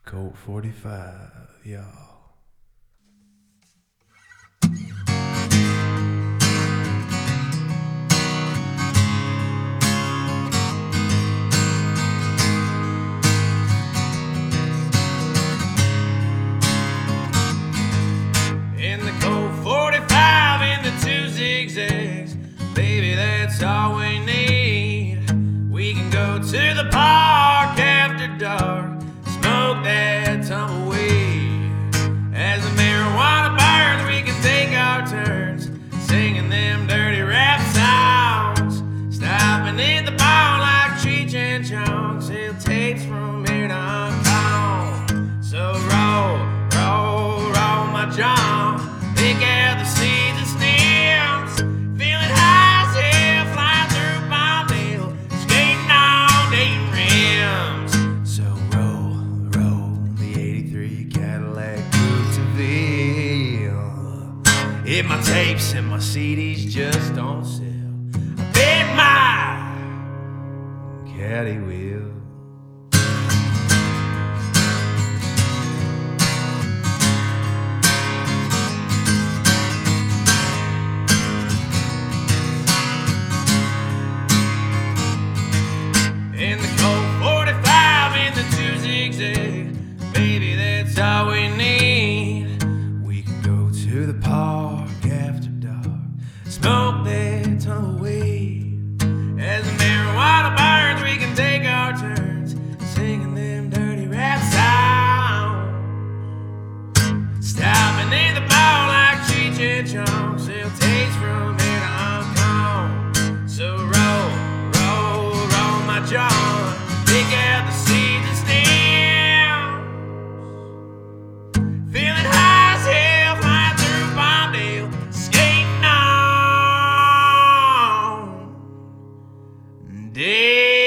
Colt 45, y'all. In the Colt 45, in the two zigzags, baby, that's all we need. We can go to the park after dark, smoke that tumbleweed. As the marijuana burns, we can take our turns, singing them dirty rap songs, stopping in the bar like Cheech and Chong, sell tapes from here to Hong Kong. So roll, roll, roll my John, pick out the seeds and stems, feeling high as hell, flying through Palmdale, skating on Dayton rims. So roll, roll the 83 Cadillac Coupe to Ville. If my tapes and my CDs just don't sell, I bet my Caddy will. in the Colt 45, in the two zigzag, baby, that's all we need. We can go to the park after dark, Smoke that tumbleweed. As the marijuana burns, we can take our turns, singing them dirty rap songs, stopping in the bar like Cheech and Chong, sell tapes from here to Hong Kong. So roll, roll, roll my John, pick out the seeds and stems, feeling high as hell, flying through Palmdale, skating on Dayton.